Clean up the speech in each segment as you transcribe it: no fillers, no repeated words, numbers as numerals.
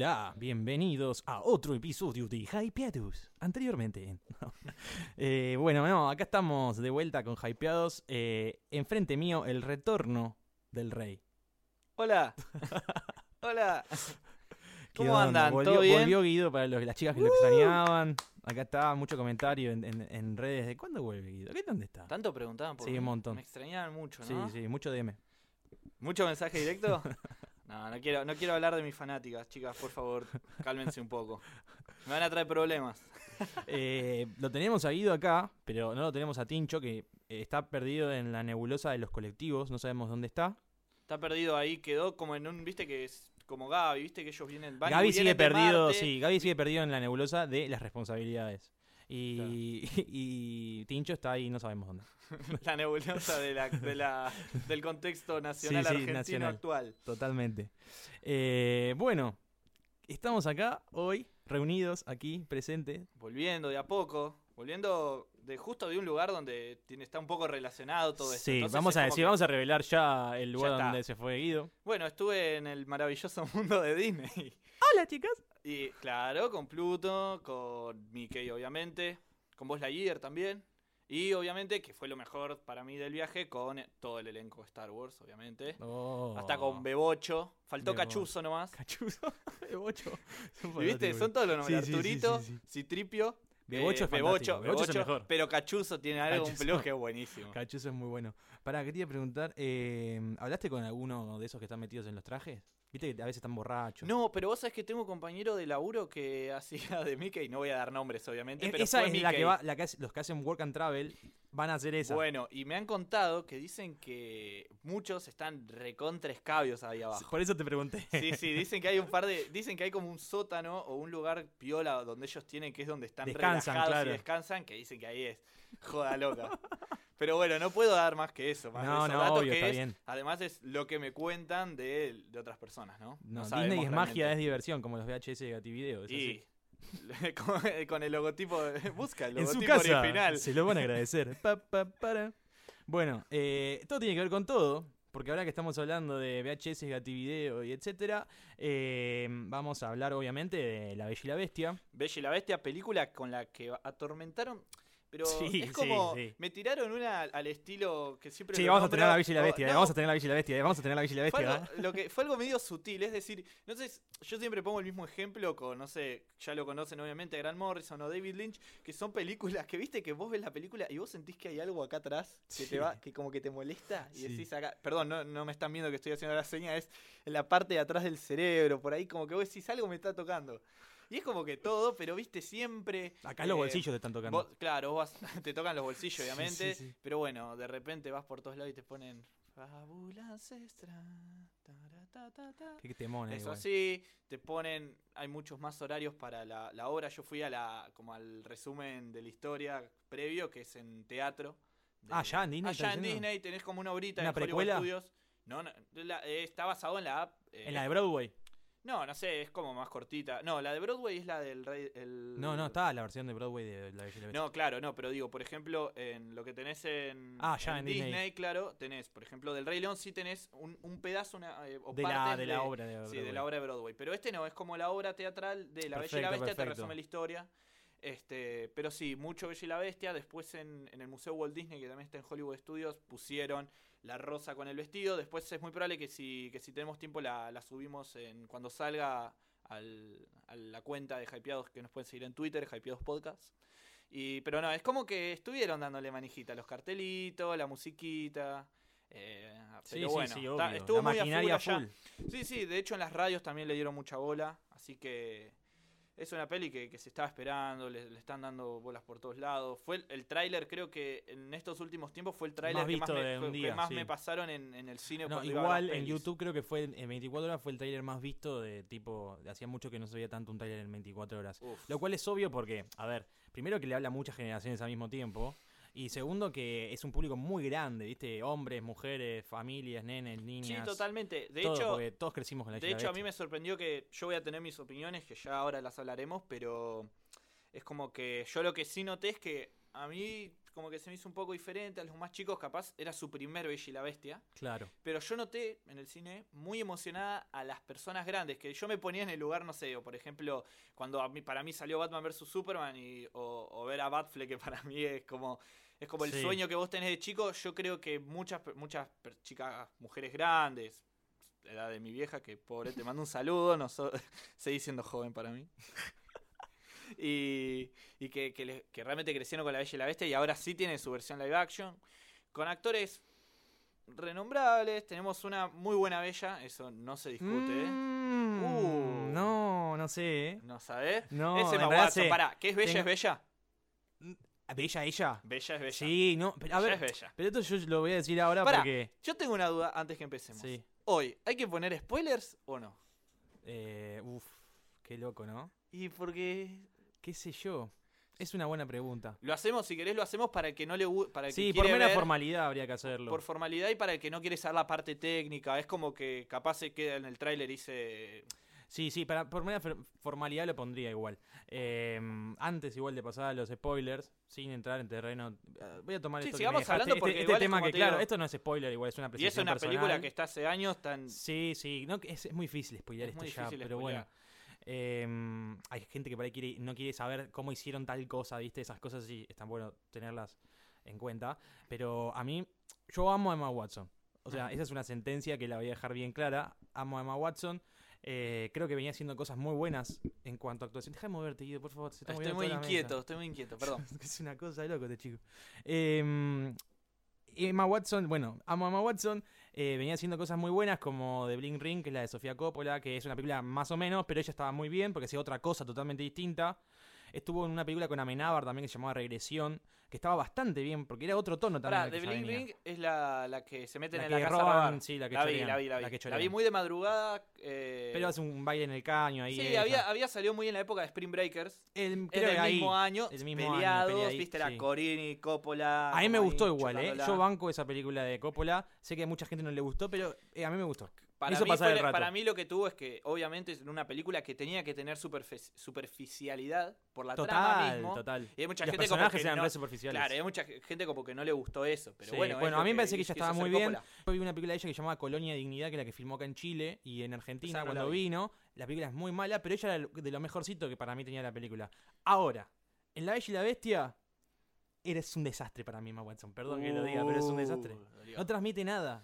Hola, bienvenidos a otro episodio de Hypeados. Anteriormente. Acá estamos de vuelta con Hypeados. Enfrente mío, el retorno del rey. Hola. Hola. ¿Cómo onda? andan? ¿Todo bien? Volvió Guido para las chicas que lo extrañaban. Acá está mucho comentario en redes. ¿De cuándo vuelve Guido? ¿Dónde está? Tanto preguntaban por Sí, mí. un montón. Me extrañaban mucho, ¿no? Sí, mucho DM. ¿Mucho mensaje directo? No quiero hablar de mis fanáticas, chicas, por favor, cálmense un poco. Me van a traer problemas. Lo tenemos a Guido acá, pero no lo tenemos a Tincho, que está perdido en la nebulosa de los colectivos, no sabemos dónde está. Está perdido ahí, quedó como en un, viste que es como Gaby, viste que ellos vienen... Gaby sigue perdido, sí, Gaby sigue perdido en la nebulosa de las responsabilidades. Y Tincho está ahí, no sabemos dónde. La nebulosa del contexto nacional argentino nacional, actual. Totalmente. Estamos acá hoy, reunidos aquí, presentes. Volviendo de a poco, volviendo justo de un lugar donde está un poco relacionado todo esto. Sí, Entonces, vamos a revelar ya el lugar donde se fue Guido. Bueno, estuve en el maravilloso mundo de Disney. Hola, chicas. Y claro, con Pluto, con Mickey obviamente, con Buzz Lightyear también. Y obviamente, que fue lo mejor para mí del viaje, con todo el elenco de Star Wars, obviamente. Hasta con Bebocho. Faltó Cachuzo nomás. Cachuzo, Bebocho. ¿Y viste? Son todos los nombres. Sí, Arturito, Citripio. Bebocho es Bebocho es el mejor. Pero Cachuzo tiene algo, un peluche buenísimo. Cachuzo es muy bueno. Pará, quería preguntar, ¿hablaste con alguno de esos que están metidos en los trajes? Viste que a veces están borrachos. No, pero vos sabés que tengo un compañero de laburo que hacía de Mickey, no voy a dar nombres obviamente, pero esa fue es Mickey. los que hacen work and travel van a hacer esa. Bueno, y me han contado que dicen que muchos están recontra escabios ahí abajo. Por eso te pregunté. Sí, dicen que hay dicen que hay como un sótano o un lugar piola donde ellos tienen, que es donde están descansan, relajados claro. Y descansan, que dicen que ahí es joda loca. Pero bueno, no puedo dar más que eso, más de esos datos, obvio, que está bien. Además es lo que me cuentan de otras personas, ¿no? No Disney es magia, es diversión, como los VHS de Gativideo. Y con el logotipo, busca el logotipo en su casa, original. Se lo van a agradecer. Bueno, todo tiene que ver con todo. Porque ahora que estamos hablando de VHS, Gativideo y etcétera, vamos a hablar obviamente de La Bella y la Bestia. Bella y la Bestia, película con la que atormentaron... Pero sí, es como, sí. Me tiraron una al estilo que siempre... Sí, vamos a tener La Bella y la Bestia, vamos a tener La Bella y la Bestia, vamos a tener La Bella y la Bestia. Fue algo medio sutil, es decir, no sé, yo siempre pongo el mismo ejemplo con, no sé, ya lo conocen obviamente, Grant Morrison o David Lynch, que son películas que viste que vos ves la película y vos sentís que hay algo acá atrás que te va, que como que te molesta y decís acá, perdón, no me están viendo que estoy haciendo la seña, es en la parte de atrás del cerebro, por ahí como que vos decís algo me está tocando. Y es como que todo, pero viste siempre... Acá los bolsillos te están tocando. Claro, te tocan los bolsillos, obviamente. Sí. Pero bueno, de repente vas por todos lados y te ponen... Fábula ancestral. Qué temón, eso igual. Sí, te ponen... Hay muchos más horarios para la obra. Yo fui como al resumen de la historia previo, que es en teatro. Ya en Disney. Allá en Disney tenés como una horita ¿Una en Hollywood precuela? Studios. No, está basado en la app. En la de Broadway. No sé, es como más cortita. No, la de Broadway es la del rey... No, está la versión de Broadway de La Bella y la Bestia. No, claro, no, pero digo, por ejemplo, en lo que tenés en Disney, claro, tenés, por ejemplo, del Rey León sí tenés un pedazo, o de partes la obra de Broadway. Sí, de la obra de Broadway. Pero no, es como la obra teatral de La Bella y la Bestia, te resume la historia. Pero sí, mucho Bella y la Bestia. Después en el Museo Walt Disney, que también está en Hollywood Studios, pusieron la rosa con el vestido. Después es muy probable que si tenemos tiempo la subimos cuando salga a la cuenta de Hypeados, que nos pueden seguir en Twitter, Hypeados Podcast. Pero no, es como que estuvieron dándole manijita, los cartelitos, la musiquita. Pero bueno, estuvo la muy maquinaria a full allá. full. Sí, de hecho en las radios también le dieron mucha bola, así que es una peli que se estaba esperando, le están dando bolas por todos lados. Fue el tráiler, creo que en estos últimos tiempos fue el tráiler que más me pasaron en el cine. No, igual en YouTube creo que fue en 24 horas fue el tráiler más visto de tipo... Hacía mucho que no se veía tanto un tráiler en 24 horas. Uf. Lo cual es obvio porque, a ver, primero que le habla a muchas generaciones al mismo tiempo... Y segundo, que es un público muy grande, ¿viste? Hombres, mujeres, familias, nenes, niñas. Sí, totalmente. De todo, hecho, porque todos crecimos con la Bella y la Bestia. a mí me sorprendió que yo voy a tener mis opiniones, que ya ahora las hablaremos, pero es como que yo lo que sí noté es que a mí como que se me hizo un poco diferente. A los más chicos capaz era su primer Bella y la Bestia. Claro. Pero yo noté en el cine muy emocionada a las personas grandes, que yo me ponía en el lugar, no sé, o por ejemplo, cuando para mí salió Batman vs Superman o ver a Batfleck, que para mí es como el sueño que vos tenés de chico. Yo creo que muchas chicas, mujeres grandes, la edad de mi vieja, que pobre, te mando un saludo, seguís siendo joven para mí. Y que realmente crecieron con La Bella y la Bestia y ahora sí tienen su versión live action con actores renombrables. Tenemos una muy buena Bella, eso no se discute. No sé. ¿No sabés? No, ese Emma Watson, pará, ¿qué es Bella? ¿Es Bella? ¿Bella ella? Bella es Bella. Sí, no, pero a ver, es Bella. Pero esto yo lo voy a decir ahora pará, porque... Yo tengo una duda antes que empecemos. Sí. Hoy, ¿hay que poner spoilers o no? Qué loco, ¿no? ¿Y por qué? ¿Qué sé yo? Es una buena pregunta. Lo hacemos, si querés, lo hacemos para el que no le para el sí, que por mera ver, formalidad habría que hacerlo. Por formalidad y para el que no quiere saber la parte técnica. Es como que capaz se queda en el tráiler y dice... Sí, por mera formalidad lo pondría igual. Antes igual de pasar a los spoilers, sin entrar en terreno... Voy a tomar esto que sigamos hablando porque este tema que, claro, digo, esto no es spoiler, igual es una presentación. Y es una personal. película que está hace años tan... Sí, no, es muy difícil spoilear esto ya, pero bueno. Hay gente que por ahí no quiere saber cómo hicieron tal cosa, ¿viste? Esas cosas sí están bueno tenerlas en cuenta. Pero a mí, yo amo a Emma Watson. O sea, esa es una sentencia que la voy a dejar bien clara. Amo a Emma Watson. Creo que venía haciendo cosas muy buenas en cuanto a actuación. Deja de moverte, Guido, por favor. Estoy muy inquieto, perdón. Es una cosa de loco este chico. Emma Watson, bueno, amo a Emma Watson. Venía haciendo cosas muy buenas como The Bling Ring, que es la de Sofía Coppola, que es una película más o menos, pero ella estaba muy bien porque hacía otra cosa totalmente distinta. Estuvo en una película con Amenábar también que se llamaba Regresión, que estaba bastante bien porque era otro tono también. The Bling Ring es la que se meten en la casa roban, a robar. Sí, la que chorean. La vi muy de madrugada. Pero hace un baile en el caño ahí. Sí, había salido muy en la época de Spring Breakers. Creo el mismo año, peleados, ahí, viste, la Corini, Coppola. A mí me gustó igual, Yo banco esa película de Coppola. Sé que a mucha gente no le gustó, pero a mí me gustó. Para mí lo que tuvo es que obviamente es una película que tenía que tener superficialidad por la trama mismo. Total. Y hay mucha Los gente personajes como que eran re superficiales. Claro, hay mucha gente como que no le gustó eso. Pero sí, bueno, a mí me parece que ella estaba muy bien. Coppola. Yo vi una película de ella que se llamaba Colonia de Dignidad, que es la que filmó acá en Chile y en Argentina no cuando vino. La película es muy mala, pero ella era de lo mejorcito que para mí tenía la película. Ahora, en La Bella y la Bestia... Eres un desastre para mí, Emma Watson. Perdón que lo diga, pero es un desastre. No transmite nada.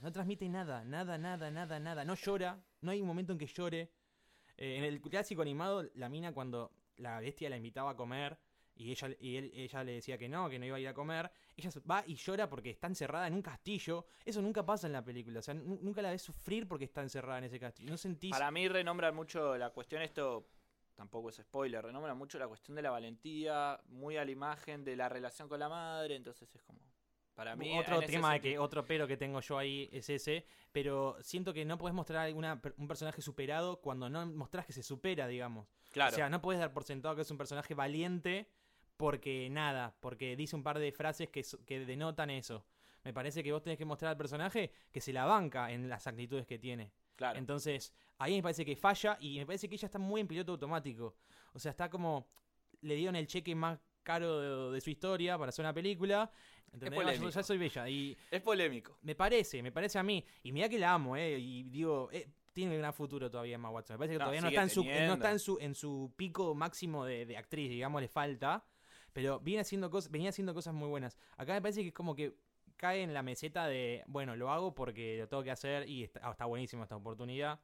Nada. No llora. No hay un momento en que llore. En el clásico animado, la mina cuando la bestia la invitaba a comer y ella le decía que no iba a ir a comer, ella va y llora porque está encerrada en un castillo. Eso nunca pasa en la película. O sea, nunca la ves sufrir porque está encerrada en ese castillo. No sentís... Para mí renombra mucho la cuestión esto... Tampoco es spoiler, renombra mucho la cuestión de la valentía, muy a la imagen de la relación con la madre, entonces es como... Para mí... Otro pero que tengo yo ahí es ese, pero siento que no podés mostrar un personaje superado cuando no mostrás que se supera, digamos. Claro. O sea, no podés dar por sentado que es un personaje valiente porque dice un par de frases que denotan eso. Me parece que vos tenés que mostrar al personaje que se la banca en las actitudes que tiene. Claro. Entonces, ahí me parece que falla y me parece que ella está muy en piloto automático. O sea, está como... Le dieron el cheque más caro de su historia para hacer una película. ¿Entendés? Yo ya soy bella. Y es polémico. Me parece a mí. Y mirá que la amo, y digo... tiene un gran futuro todavía Emma Watson. Me parece que todavía no está en su pico máximo de actriz, digamos, le falta. Pero venía haciendo cosas muy buenas. Acá me parece que es como que cae en la meseta de, bueno, lo hago porque lo tengo que hacer y está buenísima esta oportunidad.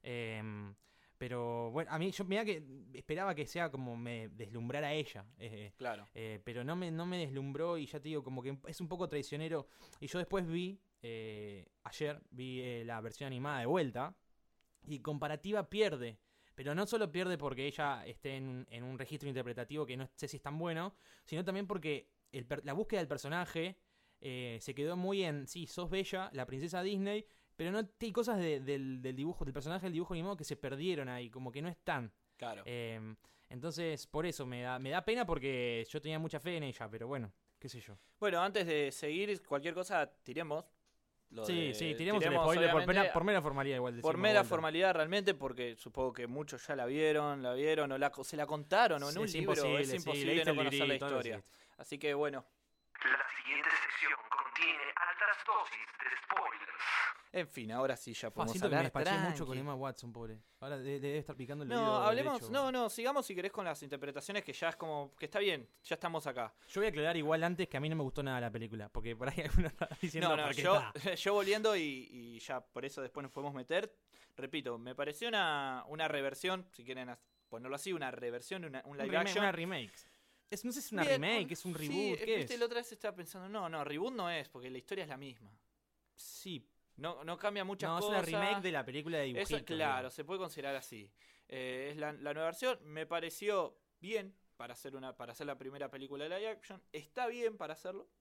Pero bueno, a mí yo mirá que esperaba que sea como me deslumbrara ella. Claro. Pero no me deslumbró y ya te digo, como que es un poco traicionero. Y yo después ayer vi la versión animada de vuelta y comparativa pierde. Pero no solo pierde porque ella esté en un registro interpretativo que no sé si es tan bueno, sino también porque la búsqueda del personaje se quedó muy en, sí, sos Bella, la princesa Disney, pero no hay cosas del dibujo, del personaje del dibujo animado que se perdieron ahí, como que no están. Claro. Entonces, por eso me da pena porque yo tenía mucha fe en ella, pero bueno, qué sé yo. Bueno, antes de seguir, cualquier cosa tiremos. Sí, tiremos el spoiler por mera formalidad igual. Por mera formalidad realmente, porque supongo que muchos ya la vieron o se la contaron o en un libro. Es imposible no conocer la historia. Así que bueno. La siguiente sección contiene altas dosis de spoilers. En fin, ahora sí ya podemos siento hablar. Que me despaché mucho con Emma Watson, pobre. Ahora debe estar picando el No, hablemos, sigamos si querés con las interpretaciones, que ya es como, que está bien, ya estamos acá. Yo voy a aclarar igual antes que a mí no me gustó nada la película, porque por ahí algunos están diciendo yo volviendo y ya por eso después nos podemos meter. Repito, me pareció una reversión, si quieren ponerlo así, una reversión, un live action. Una remake. No sé si es una remake, es un reboot, ¿qué es? La otra vez estaba pensando, no, reboot no es, porque la historia es la misma. Sí. No cambia muchas cosas. No, es una remake de la película de dibujitos. Eso, claro, se puede considerar así. Es la nueva versión. Me pareció bien para hacer la primera película de live action. Está bien para hacerlo.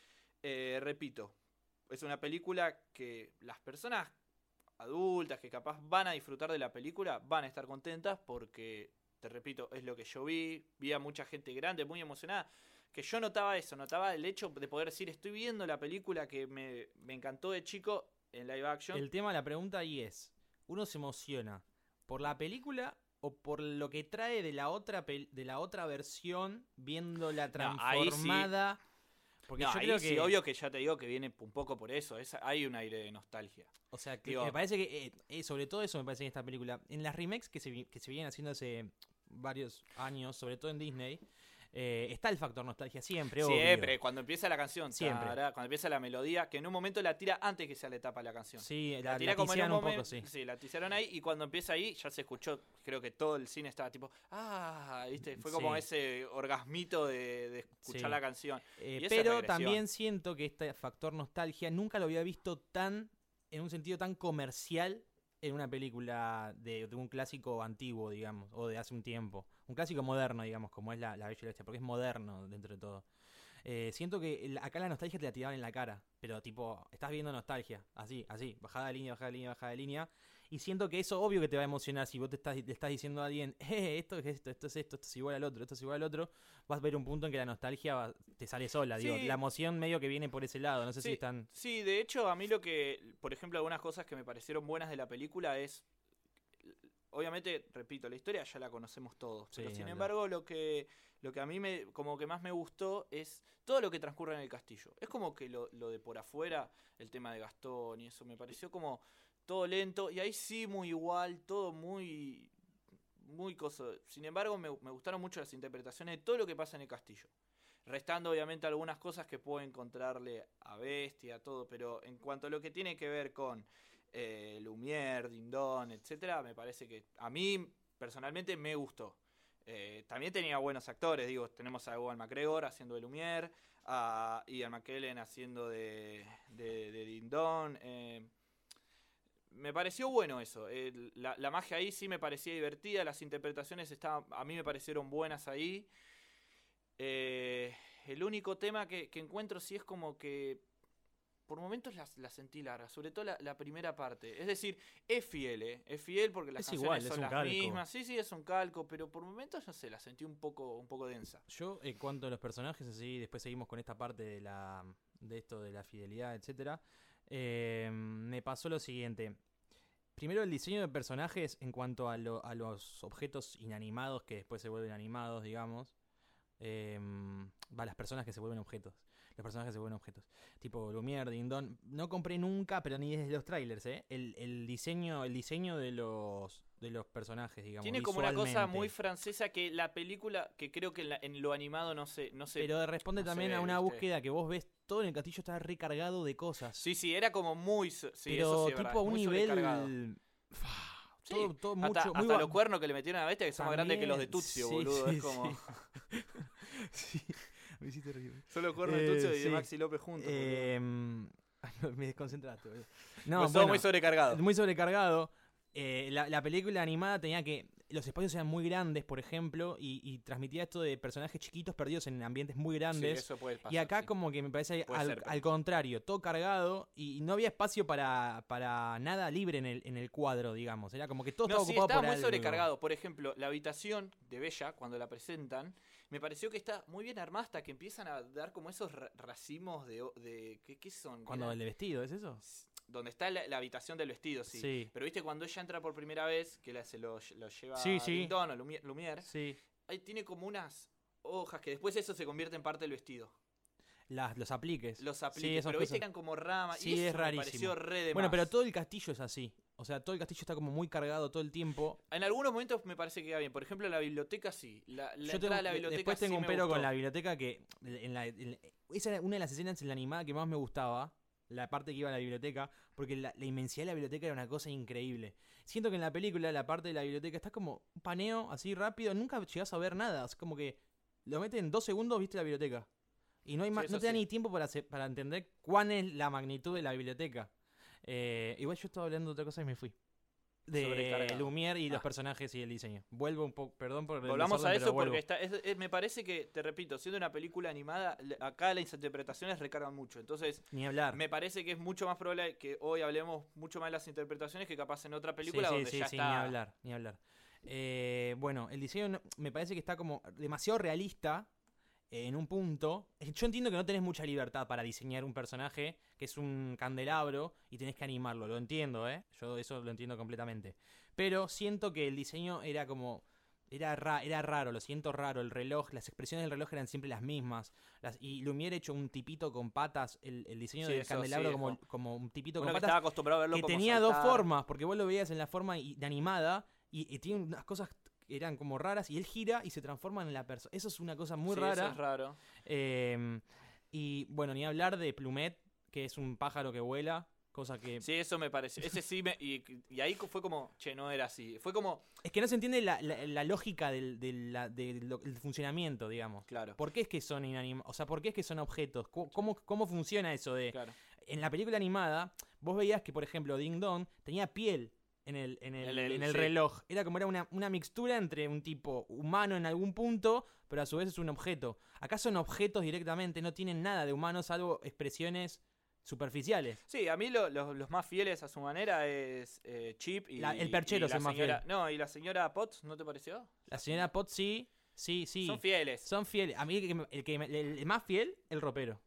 Repito, es una película que las personas adultas que capaz van a disfrutar de la película van a estar contentas porque, te repito, es lo que yo vi a mucha gente grande, muy emocionada. Que yo notaba el hecho de poder decir, estoy viendo la película que me encantó de chico en live action. El tema de la pregunta ahí es, ¿uno se emociona por la película o por lo que trae de la otra versión viéndola transformada? Ahí sí. Porque yo creo que sí, obvio que ya te digo que viene un poco por eso, hay un aire de nostalgia. O sea, que me parece que sobre todo eso me parece en esta película. En las remakes que se vienen haciendo hace varios años, sobre todo en Disney, está el factor nostalgia siempre, Siempre, cuando empieza la canción, siempre. Cuando empieza la melodía, que en un momento la tira antes que sea la etapa de la canción. Sí, la tira como en un momento, sí. Sí, la tizaron ahí y cuando empieza ahí ya se escuchó, creo que todo el cine estaba tipo, ¿viste? Fue como ese orgasmito de escuchar la canción. Pero también siento que este factor nostalgia nunca lo había visto en un sentido tan comercial en una película de un clásico antiguo, digamos, o de hace un tiempo. Un clásico moderno, digamos, como es La Bella y la Bestia, porque es moderno dentro de todo. Siento que acá la nostalgia te la tiraban en la cara, pero tipo, estás viendo nostalgia, así, bajada de línea. Y siento que eso obvio que te va a emocionar si vos le estás diciendo a alguien, esto es igual al otro, vas a ver un punto en que la nostalgia te sale sola, sí. Digo, la emoción medio que viene por ese lado, no sé si están... Sí, de hecho, a mí lo que, por ejemplo, algunas cosas que me parecieron buenas de la película es, obviamente, repito, la historia ya la conocemos todos, pero sin embargo lo que a mí como que más me gustó es todo lo que transcurre en el castillo. Es como que lo de por afuera, el tema de Gastón y eso, me pareció como todo lento, y ahí sí muy igual, todo muy cosa. Sin embargo, me gustaron mucho las interpretaciones de todo lo que pasa en el castillo. Restando obviamente algunas cosas que puedo encontrarle a Bestia, todo, pero en cuanto a lo que tiene que ver con Lumière, Dindon, etcétera, me parece que a mí personalmente me gustó. También tenía buenos actores, digo, tenemos a Ewan McGregor haciendo de Lumière, a Ian McKellen haciendo de Dindon. Me pareció bueno eso. La magia ahí sí me parecía divertida, las interpretaciones a mí me parecieron buenas ahí. El único tema que encuentro sí es como que por momentos la sentí larga, sobre todo la primera parte. Es decir, es fiel porque las canciones son las mismas. Sí, es un calco, pero por momentos, no sé, la sentí un poco densa. Yo, en cuanto a los personajes, así, después seguimos con esta parte de esto de la fidelidad, etcétera. Me pasó lo siguiente. Primero, el diseño de personajes en cuanto a los objetos inanimados que después se vuelven animados, digamos. Las personas que se vuelven objetos. Los personajes se vuelven objetos. Tipo Lumière, Dindon. No compré nunca, pero ni desde los trailers, el diseño de los personajes, digamos. Tiene como una cosa muy francesa que la película, que creo que en lo animado no sé. Pero responde también a una búsqueda que vos ves todo en el castillo está recargado de cosas. Sí, era como muy... Sí, pero eso sí, tipo a un nivel... Todo mucho, hasta los cuernos que le metieron a la Bestia que son más grandes que los de Tuzio, boludo. Es como... Sí. Me hiciste reír. Son los cuernos de Tuzio y de Maxi López juntos. Me desconcentraste. No, todo muy sobrecargado. Muy sobrecargado. La película animada tenía que... los espacios eran muy grandes, por ejemplo, y transmitía esto de personajes chiquitos perdidos en ambientes muy grandes. Sí, eso puede pasar, y acá sí. como que me parece Puede ser, al contrario, todo cargado y no había espacio para nada libre en el cuadro, digamos. Era como que todo estaba ocupado estaba por muy algo. sobrecargado. Por ejemplo, la habitación de Bella, cuando la presentan, me pareció que está muy bien armada hasta que empiezan a dar como esos racimos de ¿qué son? Cuando el de vestido, ¿es eso? Donde está la habitación del vestido, sí. Sí. Pero viste, cuando ella entra por primera vez, que se lo lleva Sí, sí. Dindon o Lumière, Sí. ahí tiene como unas hojas que después eso se convierte en parte del vestido. Los apliques. Los Sí, apliques, esas pero viste cosas. que eran como ramas. Sí, y eso es rarísimo. me pareció re de Bueno, más. pero todo el castillo es así. O sea, todo el castillo está como muy cargado todo el tiempo. En algunos momentos me parece que queda bien. Por ejemplo, la biblioteca sí. La entrada a la biblioteca después tengo sí un me pero gustó. con la biblioteca que esa era una de las escenas en la animada que más me gustaba, la parte que iba a la biblioteca, porque la inmensidad de la biblioteca era una cosa increíble. Siento que en la película la parte de la biblioteca está como un paneo así rápido, nunca llegás a ver nada, es como que lo meten en 2 segundos, viste la biblioteca. Y no hay no te da ni tiempo para entender cuán es la magnitud de la biblioteca. Igual yo estaba hablando de otra cosa y me fui. De Lumière y los personajes y el diseño. Vuelvo un poco, perdón por el Volvamos desorden, a eso pero porque me parece que, te repito, siendo una película animada, acá las interpretaciones recargan mucho. Entonces, ni hablar. me parece que es mucho más probable que hoy hablemos mucho más de las interpretaciones que capaz en otra película donde ya está. Ni hablar. Bueno, el diseño me parece que está como demasiado realista en un punto. Yo entiendo que no tenés mucha libertad para diseñar un personaje que es un candelabro y tenés que animarlo, lo entiendo, yo eso lo entiendo completamente. Pero siento que el diseño era como... Era raro, lo siento raro. El reloj, las expresiones del reloj eran siempre las mismas. Y Lumière hecho un tipito con patas. El diseño del candelabro como un tipito con patas. Estaba acostumbrado a verlo que como tenía saltar. 2 formas, porque vos lo veías en la forma de animada y tiene unas cosas que eran como raras. Y él gira y se transforma en la persona. Eso es una cosa muy rara. Eso es raro. Y bueno, ni hablar de Plumet, que es un pájaro que vuela. Cosa que... Sí, eso me parece. Ese sí y ahí fue como, che, no era así. Fue como... Es que no se entiende la lógica del funcionamiento, digamos. Claro. ¿Por qué es que son inanimados? O sea, ¿por qué es que son objetos? ¿Cómo funciona eso de...? Claro. En la película animada, vos veías que, por ejemplo, Ding Dong tenía piel en el reloj. Era una mixtura entre un tipo humano en algún punto, pero a su vez es un objeto. Acá son objetos directamente, no tienen nada de humano, salvo expresiones superficiales. Sí, a mí los más fieles a su manera es Chip y el perchero es el más fiel. No, y la señora Potts, ¿no te pareció? La señora Potts sí. Son fieles. Son fieles. A mí el más fiel, el ropero.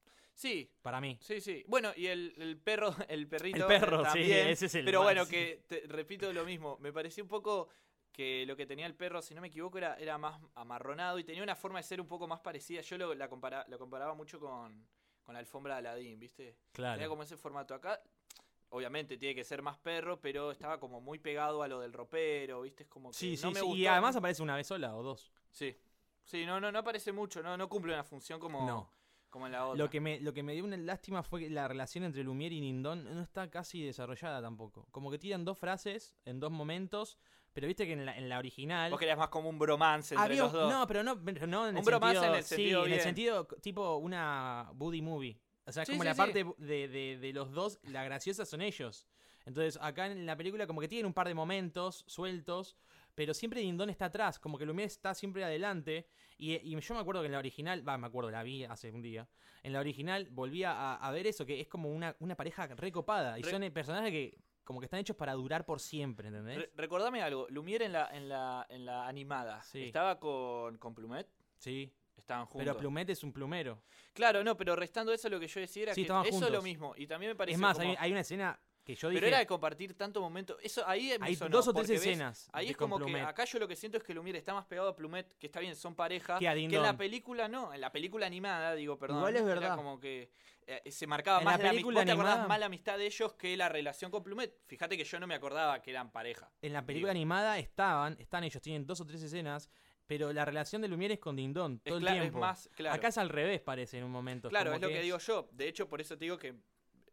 Sí. Para mí. Sí. Bueno, y el perro, el perrito. El perro, también, sí, ese es el pero más. bueno, que repito lo mismo. Me pareció un poco que lo que tenía el perro, si no me equivoco, era más amarronado y tenía una forma de ser un poco más parecida. Yo lo comparaba mucho con la alfombra de Aladdin, ¿viste? Claro. Tenía como ese formato acá. Obviamente tiene que ser más perro, pero estaba como muy pegado a lo del ropero, ¿viste? Es como que no me gustó. Y además aparece una vez sola o 2. Sí, no aparece mucho, no cumple una función como en la otra. Lo que me dio una lástima fue que la relación entre Lumière y Dindon no está casi desarrollada tampoco. Como que tiran 2 frases en 2 momentos, pero viste que en la original... Vos querías más como un bromance entre los dos. No, pero no en el bromance sentido... en el sentido en bien. el sentido tipo una buddy movie. O sea, es como la parte de los dos, la graciosa son ellos. Entonces, acá en la película como que tienen un par de momentos sueltos, pero siempre Dindon está atrás, como que Lumière está siempre adelante. Y yo me acuerdo que en la original, la vi hace un día. En la original volví a ver eso, que es como una pareja recopada. Y son personajes que como que están hechos para durar por siempre, ¿entendés? Recordame algo, Lumière en la animada, ¿estaba con Plumet? Sí. Estaban juntos. Pero Plumet es un plumero. Claro, no, pero restando eso, lo que yo decía era que eso juntos. es lo mismo. Y también me parece. Es más, hay una escena que yo dije. Pero era de compartir tanto momento. Eso ahí me hay sonó, 2 o 3 escenas. Ahí es como que acá yo lo que siento es que Lumière está más pegado a Plumet, que está bien, son pareja. Que en la película no. En la película animada, perdón. Igual es verdad. Era como que se marcaba en más la la película amistad. ¿Vos te acordás animada, más la amistad de ellos que la relación con Plumet? Fíjate que yo no me acordaba que eran pareja. En la película animada están ellos, tienen 2 o 3 escenas. Pero la relación de Lumière es con Dindon todo el tiempo. Es más, claro. Acá es al revés, parece, en un momento. Claro, es lo que digo yo. De hecho, por eso te digo que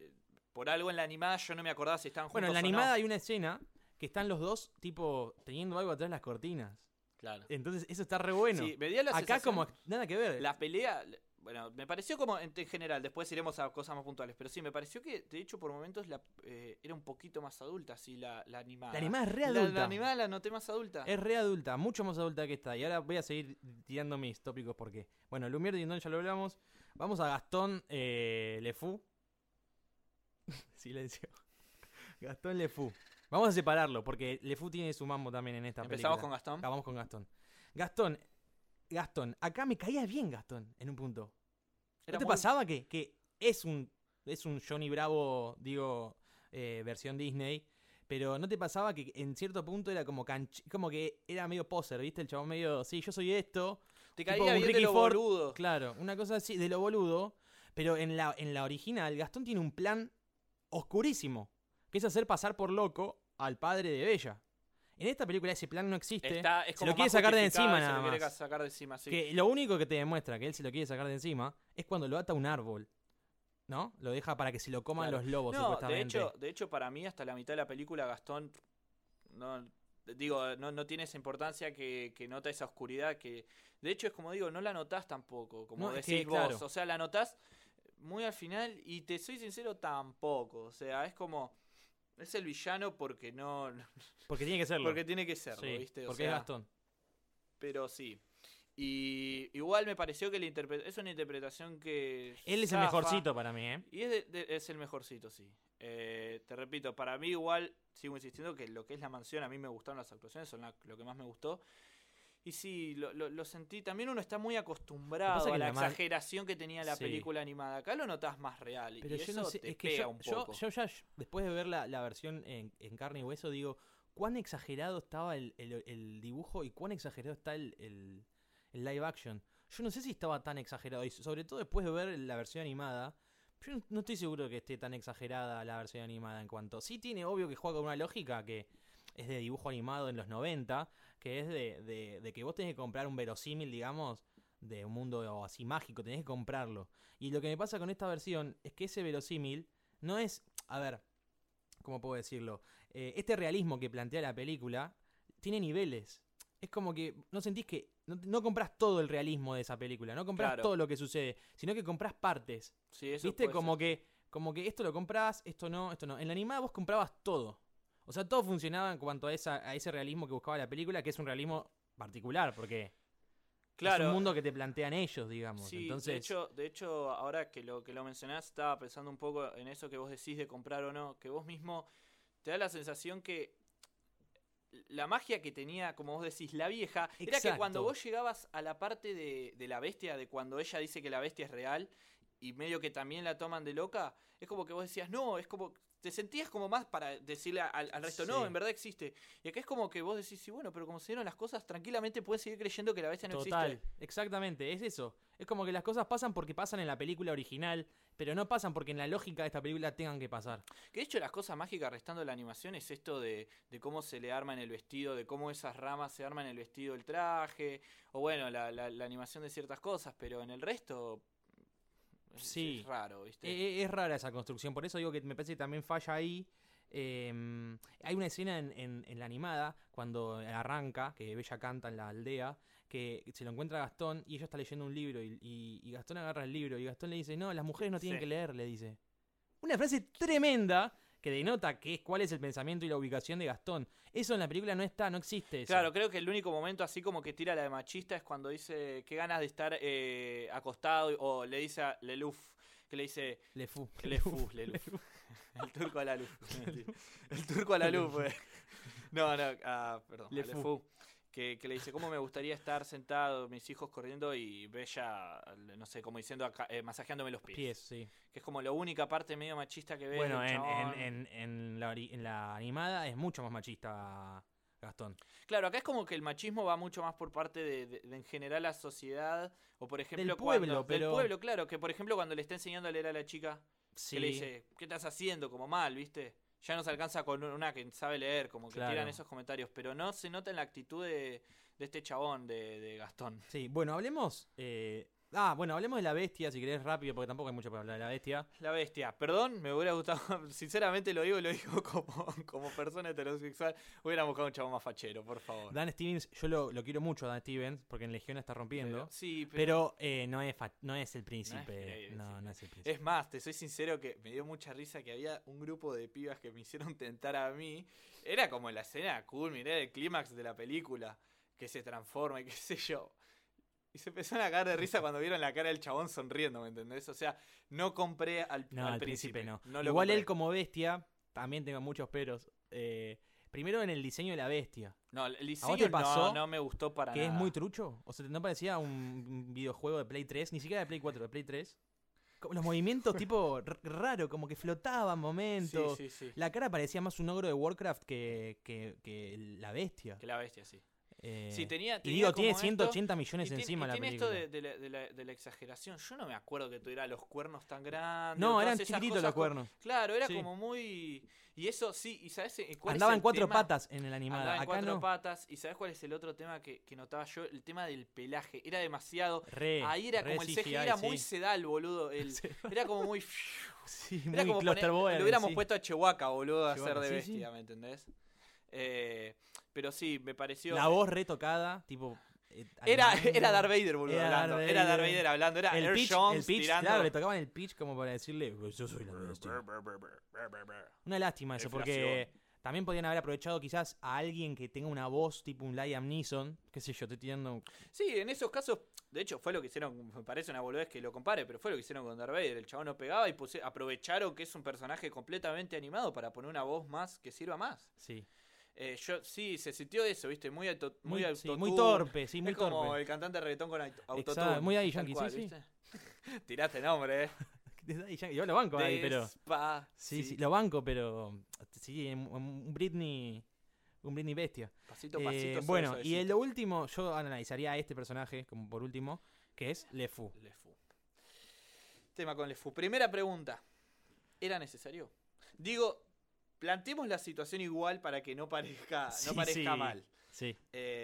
por algo en la animada yo no me acordaba si estaban juntos. Bueno, en la animada hay una escena que están los dos, tipo, teniendo algo atrás de las cortinas. Claro. Entonces eso está re bueno. Sí, me dio la Acá sensación, como nada que ver. la pelea, bueno, me pareció como en general, después iremos a cosas más puntuales, pero sí, me pareció que de hecho por momentos era un poquito más adulta, así la animada. La animada es re adulta. La animada la noté más adulta. Es re adulta, mucho más adulta que esta. Y ahora voy a seguir tirando mis tópicos porque, bueno, Lumière y Dindon ya lo hablamos. Vamos a Gastón Le Fou. Silencio. Gastón Le Fou. Vamos a separarlo porque Le Fou tiene su mambo también en esta película. ¿Empezamos con Gastón? Vamos con Gastón. Gastón, acá me caía bien Gastón en un punto. ¿No te pasaba que es un Johnny Bravo, digo, versión Disney? Pero ¿no te pasaba que en cierto punto era como que era medio poser, ¿viste? El chabón medio, sí, yo soy esto. Te caía bien de lo boludo. Claro, una cosa así, de lo boludo. Pero en la original, Gastón tiene un plan oscurísimo, que es hacer pasar por loco al padre de Bella. En esta película ese plan no existe. Se lo quiere sacar de encima nada más. Quiere sacar de encima, sí. Que lo único que te demuestra que él se lo quiere sacar de encima es cuando lo ata a un árbol. ¿No? Lo deja para que se lo coman los lobos, supuestamente. De hecho, para mí, hasta la mitad de la película, Gastón no tiene esa importancia que nota esa oscuridad que... De hecho, es como digo, no la notás tampoco, como decís vos. Claro. O sea, la notás muy al final y te soy sincero, tampoco. O sea, es como... Es el villano porque no... Porque tiene que serlo. Porque tiene que serlo, sí, ¿viste? Porque es Gastón. Pero sí. Y igual me pareció que es una interpretación que... Él es el mejorcito para mí, ¿eh? Y es el mejorcito, sí. Te repito, para mí igual sigo insistiendo que lo que es la mansión, a mí me gustaron las actuaciones, son lo que más me gustó. Y sí, lo sentí. También uno está muy acostumbrado a la exageración que tenía la película animada. Acá lo notás más real. Pero y yo eso no sé, te es que pega un poco. yo ya, después de ver la versión en carne y hueso, digo, cuán exagerado estaba el dibujo y cuán exagerado está el live action. Yo no sé si estaba tan exagerado. Y sobre todo después de ver la versión animada, yo no estoy seguro de que esté tan exagerada la versión animada en cuanto... Sí tiene, obvio, que juega con una lógica que es de dibujo animado en los 90, que es de que vos tenés que comprar un verosímil, digamos, de un mundo así mágico, tenés que comprarlo. Y lo que me pasa con esta versión es que ese verosímil no es... A ver, ¿cómo puedo decirlo? Este realismo que plantea la película tiene niveles. Es como que no sentís que... No compras todo el realismo de esa película, no compras todo lo que sucede, sino que compras partes. Sí, eso ¿viste? Como que esto lo compras, esto no. En la animada vos comprabas todo. O sea, todo funcionaba en cuanto a ese realismo que buscaba la película, que es un realismo particular, porque es un mundo que te plantean ellos, digamos. Sí, entonces... de hecho, ahora que lo mencionás, estaba pensando un poco en eso que vos decís de comprar o no, que vos mismo te da la sensación que la magia que tenía, como vos decís, la vieja, era que cuando vos llegabas a la parte de la bestia, de cuando ella dice que la bestia es real, y medio que también la toman de loca, es como que vos decías, no, es como... Te sentías como más para decirle al resto, no, en verdad existe. Y acá es como que vos decís, sí, bueno, pero como se dieron las cosas, tranquilamente puedes seguir creyendo que la bestia no existe. Exactamente, es eso. Es como que las cosas pasan porque pasan en la película original, pero no pasan porque en la lógica de esta película tengan que pasar. Que de hecho las cosas mágicas restando la animación es esto de cómo se le arma en el vestido, de cómo esas ramas se arman en el vestido del traje, o bueno, la animación de ciertas cosas, pero en el resto... Sí, es raro, ¿viste? Es rara esa construcción, por eso digo que me parece que también falla ahí. Hay una escena en la animada, cuando arranca, que Bella canta en la aldea, que se lo encuentra Gastón y ella está leyendo un libro y Gastón agarra el libro y Gastón le dice, no, las mujeres no tienen que leer, le dice. Una frase tremenda que denota cuál es el pensamiento y la ubicación de Gastón. Eso en la película no está, no existe eso. Claro, creo que el único momento así como que tira la de machista es cuando dice qué ganas de estar acostado, o le dice a Leluf, que le dice... Leluf. El turco a la luz. El turco a la luz, pues. No, perdón. Lefou. Que le dice, ¿cómo me gustaría estar sentado, mis hijos corriendo y Bella, no sé, como diciendo, masajeándome los pies? Sí. Que es como la única parte medio machista que ve. Bueno, en la animada es mucho más machista Gastón. Claro, acá es como que el machismo va mucho más por parte de en general la sociedad, o por ejemplo... Del pueblo, del pueblo, claro, que por ejemplo cuando le está enseñando a leer a la chica, sí, que le dice, ¿qué estás haciendo? Como mal, ¿viste? Ya no se alcanza con una que sabe leer, como que tiran esos comentarios, pero no se nota en la actitud de este chabón, de Gastón. Sí, bueno, hablemos Bueno, hablemos de la bestia, si querés rápido, porque tampoco hay mucho para hablar de la bestia. La bestia, perdón, me hubiera gustado, sinceramente lo digo como persona heterosexual, hubiera buscado un chavo más fachero, por favor. Dan Stevens, yo lo quiero mucho a Dan Stevens, porque en Legión está rompiendo. Pero no es el príncipe. No es el príncipe. Es más, te soy sincero que me dio mucha risa que había un grupo de pibas que me hicieron tentar a mí. Era como la escena cool, mirá el clímax de la película, que se transforma y qué sé yo. Y se empezaron a caer de risa cuando vieron la cara del chabón sonriendo, ¿me entendés? O sea, no compré al príncipe. No. No Igual él como bestia, también tengo muchos peros. Primero en el diseño de la bestia. No, el diseño ¿A vos te pasó no me gustó para nada. ¿Que es muy trucho? O sea, ¿no parecía un videojuego de Play 3? Ni siquiera de Play 4, de Play 3. Los movimientos tipo raro, como que flotaban momentos. Sí. La cara parecía más un ogro de Warcraft que la bestia. Que la bestia, sí. Tiene 180 millones encima la película. Tiene esto de la exageración. Yo no me acuerdo que tuviera los cuernos tan grandes. No, eran chiquititos los cuernos. Claro, era como muy... Y eso sí, ¿y sabes cuál Andaba es el en 4 tema? patas en el animado. Andaba en Acá 4 no. patas. ¿Y sabes cuál es el otro tema que notaba yo? El tema del pelaje. Era demasiado... Ahí era como el CGI era muy sedal, boludo. Era como muy... Sí, era muy como Clusterboy. lo hubiéramos puesto a Chewbacca, boludo, a Chewbacca, hacer de sí, bestia, ¿me entendés? Pero sí, me pareció... La voz retocada, tipo... Era Darth Vader, boludo, hablando. Era Darth Vader hablando. Era Air Jones tirando. Claro, le tocaban el pitch como para decirle, yo soy la bestia. Una lástima eso, porque también podían haber aprovechado quizás a alguien que tenga una voz tipo un Liam Neeson, qué sé yo, estoy tirando... Sí, en esos casos, de hecho fue lo que hicieron, me parece una boludez que lo compare, pero fue lo que hicieron con Darth Vader. El chabón no pegaba y aprovecharon que es un personaje completamente animado para poner una voz más que sirva más. Sí. Se sintió eso, ¿viste? Muy torpe, muy torpe. Como el cantante de reggaetón con autotune. Muy Daddy Yankee, sí. Tiraste nombre, Yo lo banco ahí, pero... Sí, lo banco, pero... Sí, un Britney bestia. Pasito, bueno, y lo último, yo analizaría a este personaje como por último, que es LeFou. Tema con LeFou. Primera pregunta. ¿Era necesario? Digo... Planteemos la situación igual para que no parezca mal. Sí.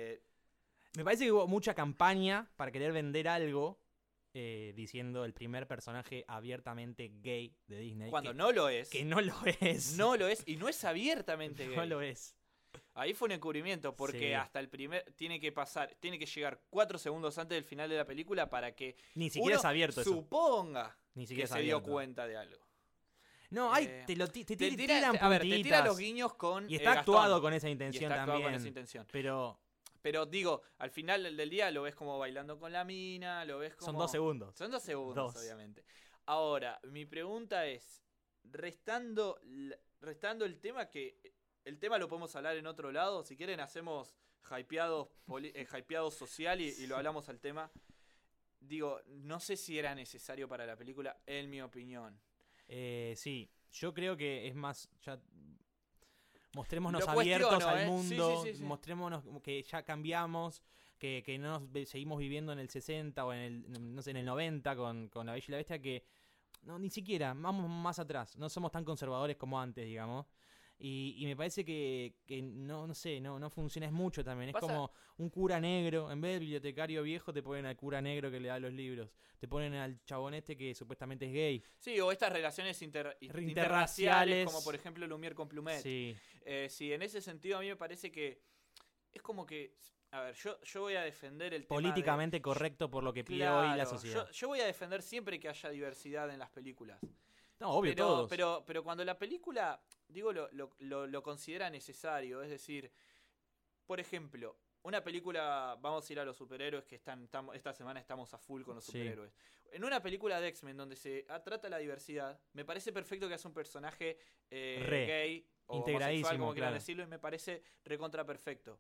Me parece que hubo mucha campaña para querer vender algo diciendo el primer personaje abiertamente gay de Disney. Cuando no lo es. Que no lo es. No lo es y no es abiertamente gay. No lo es. Ahí fue un encubrimiento porque hasta el primer tiene que llegar 4 segundos antes del final de la película para que ni siquiera es abierto suponga ni siquiera que se dio cuenta de algo. No, te tiran a ver, te tira los guiños con y está actuado con esa intención también. Con esa intención. Pero digo, al final del día lo ves como bailando con la mina, lo ves como... Son 2 segundos. Son 2 segundos, obviamente. Ahora, mi pregunta es, restando el tema, que el tema lo podemos hablar en otro lado, si quieren hacemos hypeado social y lo hablamos al tema. Digo, no sé si era necesario para la película, en mi opinión. Sí, yo creo que es más, ya mostrémonos abiertos al mundo, sí. Mostrémonos que ya cambiamos, que no seguimos viviendo en el 60 o en el 90 con La Bella y la Bestia, que no, ni siquiera, vamos más atrás, no somos tan conservadores como antes, digamos. Y me parece que no funciona, es mucho también. Es como un cura negro. En vez del bibliotecario viejo, te ponen al cura negro que le da los libros. Te ponen al chabón que supuestamente es gay. Sí, o estas relaciones interraciales, como por ejemplo Lumière con Plumet. Sí. Sí, en ese sentido a mí me parece que es como que... A ver, yo voy a defender el políticamente correcto por lo que pide hoy la sociedad. Yo voy a defender siempre que haya diversidad en las películas. No, obvio, todos. Pero cuando la película, digo, lo considera necesario, es decir, por ejemplo, una película, vamos a ir a los superhéroes que esta semana estamos a full con los superhéroes. En una película de X-Men donde se trata la diversidad, me parece perfecto que hagas un personaje gay o homosexual, como quieran decirlo, y me parece recontra perfecto.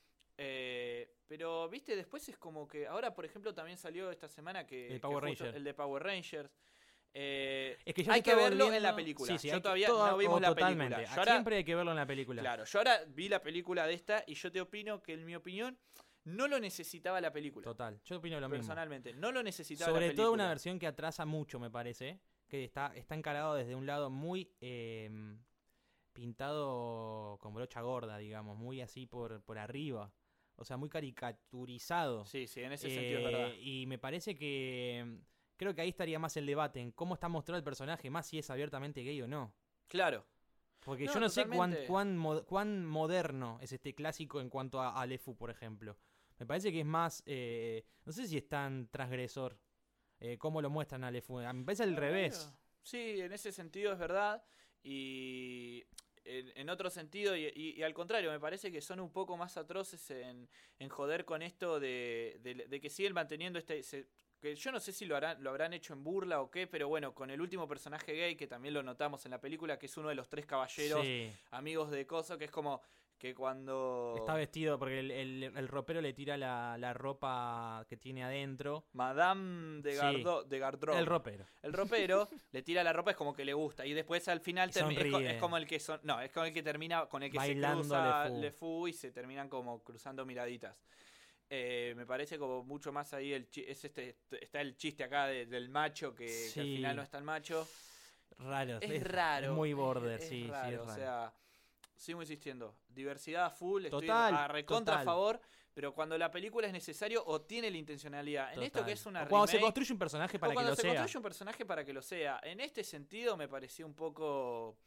Pero, viste, después es como que ahora, por ejemplo, también salió esta semana el de Power Rangers. Es que hay que verlo en la película. Sí, yo todavía no vimos la película. Siempre hay que verlo en la película. Claro, yo ahora vi la película de esta y yo te opino que, en mi opinión, no lo necesitaba la película. Total, yo opino lo mismo. Personalmente, no lo necesitaba la película. Sobre todo una versión que atrasa mucho, me parece. Que está encarado desde un lado muy pintado con brocha gorda, digamos. Muy así por arriba. O sea, muy caricaturizado. Sí, en ese sentido es verdad. Y me parece que creo que ahí estaría más el debate en cómo está mostrado el personaje, más si es abiertamente gay o no. Claro. Porque yo no sé cuán moderno es este clásico en cuanto a LeFou, por ejemplo. Me parece que es más, no sé si es tan transgresor cómo lo muestran a LeFou. Me parece al revés. Sí, en ese sentido es verdad. Y en otro sentido, y al contrario, me parece que son un poco más atroces en joder con esto de que siguen manteniendo que yo no sé si lo habrán hecho en burla o qué, pero bueno, con el último personaje gay, que también lo notamos en la película, que es uno de los 3 caballeros amigos de Coso, que es como que cuando... Está vestido porque el ropero le tira la ropa que tiene adentro. Madame de Gardrop. El ropero le tira la ropa, es como que le gusta. Y después al final es como el que es con el que termina, con el que bailando se cruza LeFou y se terminan como cruzando miraditas. Me parece como mucho más ahí está el chiste acá del macho que al final no es tan macho. Raro. Es raro. Es muy border, es sí, raro, sí, es raro. O sea, sigo insistiendo. Diversidad full, total, estoy a recontra a favor, pero cuando la película es necesario o tiene la intencionalidad. Total. En esto que es una cuando remake, se construye un personaje para que lo sea. Cuando se construye un personaje para que lo sea. En este sentido me pareció un poco...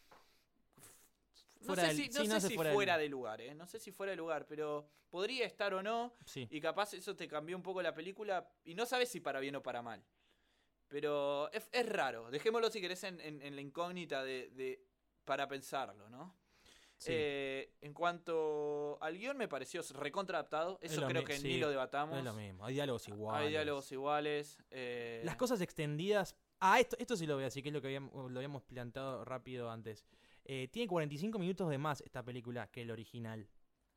No sé si fuera de lugar, ¿eh? No sé si fuera de lugar, pero podría estar o no. Sí. Y capaz eso te cambió un poco la película. Y no sabes si para bien o para mal. Pero es raro. Dejémoslo si querés en la incógnita para pensarlo, ¿no? Sí. En cuanto al guión, me pareció recontra adaptado. Eso creo que ni lo debatamos. No es lo mismo. Hay diálogos iguales. Las cosas extendidas. Esto sí lo veo, así que es lo que lo habíamos planteado rápido antes. Tiene 45 minutos de más esta película que el original.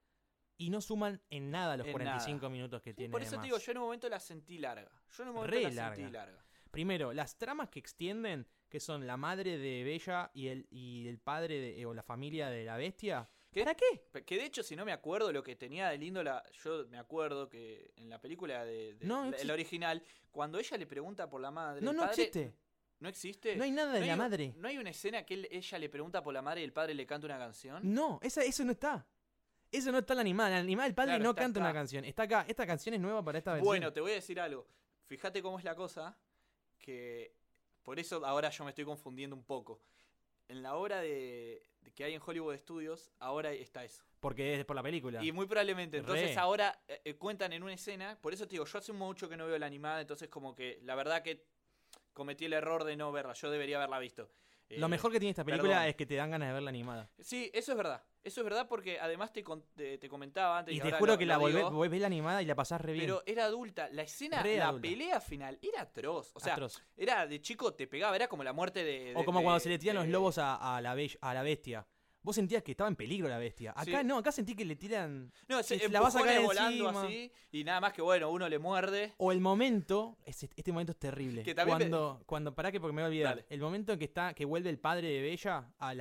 Y no suman en nada los 45 minutos que tiene. Por eso de más. te digo, yo en un momento la sentí larga. Sentí larga. Primero, las tramas que extienden, que son la madre de Bella y el padre o la familia de la bestia. ¿Para qué? Que de hecho, si no me acuerdo lo que tenía de lindo yo me acuerdo que en la película el original, cuando ella le pregunta por la madre. No existe. ¿No existe? No hay nada de la madre. ¿No hay una escena que ella le pregunta por la madre y el padre le canta una canción? No, eso no está. Eso no está en la animada. En la animada el padre no canta una canción. Está acá. Esta canción es nueva para esta versión. Bueno, te voy a decir algo. Fíjate cómo es la cosa, que por eso ahora yo me estoy confundiendo un poco. En la obra de que hay en Hollywood Studios, ahora está eso. Porque es por la película. Y muy probablemente. Entonces ahora cuentan en una escena. Por eso te digo, yo hace mucho que no veo la animada, entonces como que la verdad que cometí el error de no verla. Yo debería haberla visto. Lo mejor que tiene esta película es que te dan ganas de ver la animada. Sí, eso es verdad. Eso es verdad porque además te comentaba antes. Y te juro que la volvés la animada y la pasás re bien. Pero era adulta. La escena, pelea final era atroz. O sea, era de chico, te pegaba. Era como la muerte o como cuando se le tiran los lobos a la bestia. Vos sentías que estaba en peligro la bestia. Acá no, acá sentí que le tiran... No, la vas a sacar volando así y nada más que uno le muerde. O el momento, este momento es terrible. Que también cuando pará que porque me voy a olvidar. Dale. El momento en que vuelve el padre de Bella a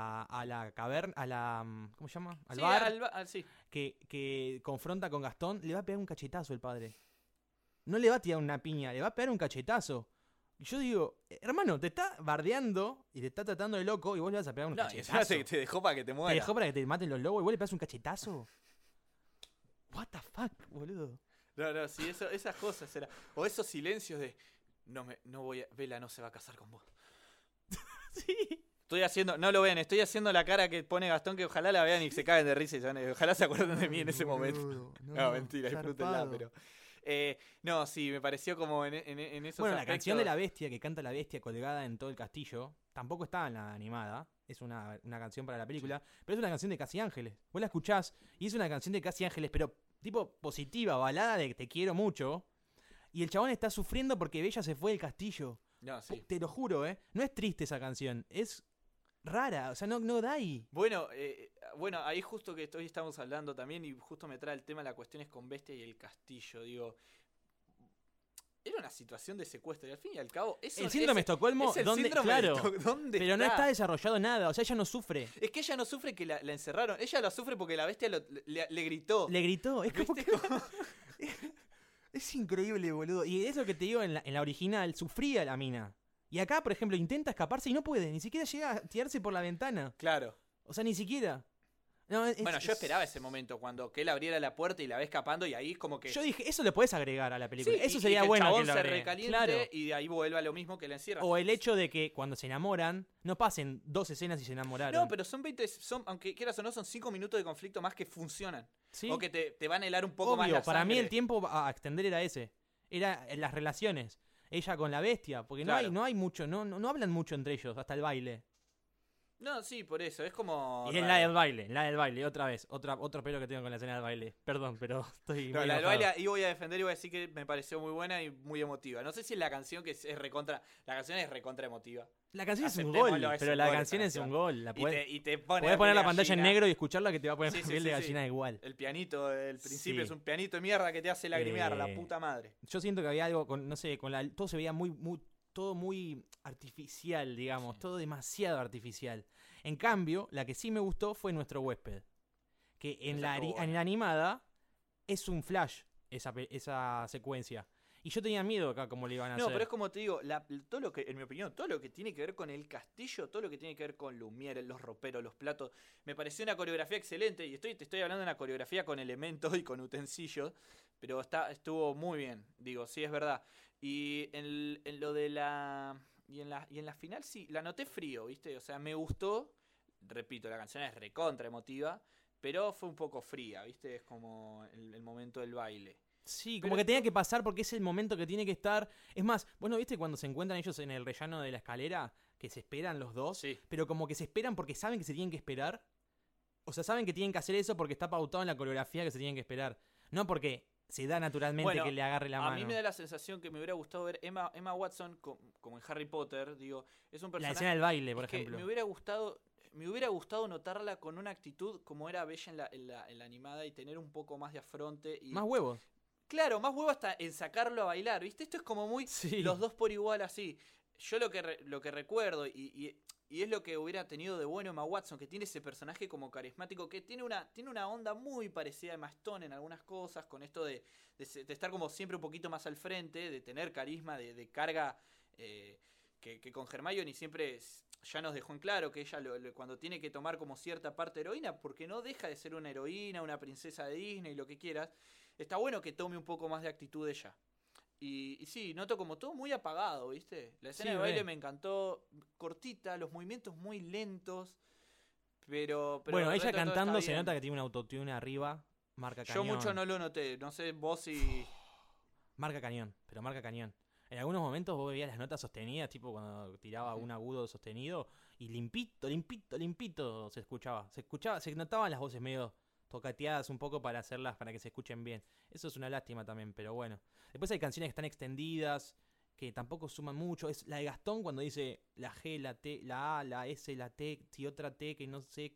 la caverna, ¿cómo se llama? Al bar. Sí. Que confronta con Gastón, le va a pegar un cachetazo el padre. No le va a tirar una piña, le va a pegar un cachetazo. Y yo digo, hermano, te está bardeando y te está tratando de loco y vos le vas a pegar un cachetazo. Te dejó para que te muera. Te dejó para que te maten los lobos y vos le pegas un cachetazo. What the fuck, boludo. No, sí, esas cosas eran. O esos silencios de Bella no se va a casar con vos. Sí. No lo ven, estoy haciendo la cara que pone Gastón, que ojalá la vean y se caguen de risa y ojalá se acuerden de mí en ese momento. No, mentira, disfrútenla, pero. No, sí, me pareció como en esos Bueno, aspectos. la canción de la bestia que canta la bestia colgada en todo el castillo tampoco está en la animada. Es una canción para la película, pero es una canción de Casi Ángeles. Vos la escuchás y es una canción de Casi Ángeles, pero tipo positiva, balada de te quiero mucho. Y el chabón está sufriendo porque Bella se fue del castillo. No, sí. Te lo juro, no es triste esa canción, es rara, o sea, no da ahí. Bueno, ahí justo que hoy estamos hablando también y justo me trae el tema de las cuestiones con Bestia y el castillo, digo, era una situación de secuestro y al fin y al cabo el síndrome de Estocolmo, ¿dónde? Claro, ¿dónde pero está? No está desarrollado nada, o sea, ella no sufre. Es que ella no sufre que la encerraron, ella la sufre porque la bestia le gritó. Le gritó, es como que... Es increíble, boludo. Y eso que te digo, en la original sufría la mina. Y acá, por ejemplo, intenta escaparse y no puede. Ni siquiera llega a tirarse por la ventana. Claro. O sea, ni siquiera. No, bueno, yo esperaba ese momento, cuando que él abriera la puerta y la ve escapando, y ahí es como que... Yo dije, eso le podés agregar a la película. Sí, eso sería bueno que el chabón se recaliente, claro, y de ahí vuelva lo mismo que le encierra. O el hecho de que cuando se enamoran, no pasen 2 escenas y se enamoraron. No, pero son aunque quieras o no, son 5 minutos de conflicto más que funcionan. ¿Sí? O que te van a helar un poco Obvio, más la sangre. Para mí el tiempo a extender era ese. Era en las relaciones. Ella con la bestia. Porque claro, no hay mucho, no hablan mucho entre ellos, hasta el baile. No, sí, por eso, es como... Y en la del baile, otra vez, otro pelo que tengo con la escena del baile. Perdón, pero estoy no, muy la del enojado. baile, y voy a defender y voy a decir que me pareció muy buena y muy emotiva. No sé si es la canción que es recontra... La canción es recontra emotiva. La canción es un gol, pero la canción es un gol. Podés poner la pantalla en negro y escucharla que te va a poner piel de gallina igual. El pianito del principio es un pianito de mierda que te hace lagrimear, la puta madre. Yo siento que había algo con, no sé, todo se veía todo muy artificial, digamos, todo demasiado artificial. En cambio, la que sí me gustó fue Nuestro Huésped, que en la animada es un flash esa secuencia. Y yo tenía miedo acá cómo le iban a hacer. No, pero es como te digo, todo lo que, en mi opinión, todo lo que tiene que ver con el castillo, todo lo que tiene que ver con Lumière, los roperos, los platos, me pareció una coreografía excelente. Y te estoy hablando de una coreografía con elementos y con utensilios, pero estuvo muy bien, digo, sí es verdad. Y en lo de la... Y en la final sí, la noté frío, ¿viste? O sea, me gustó. Repito, la canción es recontra emotiva, pero fue un poco fría, ¿viste? Es como el momento del baile. Sí, como que tenía que pasar porque es el momento que tiene que estar. Es más, bueno, ¿viste cuando se encuentran ellos en el rellano de la escalera? Que se esperan los dos, sí, pero como que se esperan porque saben que se tienen que esperar. O sea, saben que tienen que hacer eso porque está pautado en la coreografía que se tienen que esperar. No porque se da naturalmente que le agarre la mano. A mí me da la sensación que me hubiera gustado ver Emma Watson como en Harry Potter, digo, es un personaje... La escena del baile, por ejemplo. Me hubiera gustado notarla con una actitud como era Bella en la animada y tener un poco más de afronte. Y, más huevos. Claro, más huevos hasta en sacarlo a bailar, ¿viste? Esto es como muy... Sí. Los dos por igual así. Yo lo que recuerdo y es lo que hubiera tenido de bueno Emma Watson, que tiene ese personaje como carismático, que tiene una onda muy parecida a Emma Stone en algunas cosas, con esto de estar como siempre un poquito más al frente, de tener carisma, de carga, que con Hermione siempre ya nos dejó en claro que ella cuando tiene que tomar como cierta parte heroína, porque no deja de ser una heroína, una princesa de Disney, lo que quieras, está bueno que tome un poco más de actitud ella. Y sí, noto como todo muy apagado, ¿viste? La escena de baile me encantó, cortita, los movimientos muy lentos, pero bueno, ella cantando se nota que tiene un autotune arriba, marca cañón. Yo mucho no lo noté, no sé vos si... Marca cañón, pero marca cañón. En algunos momentos vos veías las notas sostenidas, tipo cuando tiraba un agudo sostenido, y limpito se escuchaba. Se notaban las voces medio tocateadas un poco para hacerlas, para que se escuchen bien. Eso es una lástima también, pero bueno. Después hay canciones que están extendidas, que tampoco suman mucho. Es la de Gastón cuando dice la G, la T, la A, la S, la T, y otra T que no sé.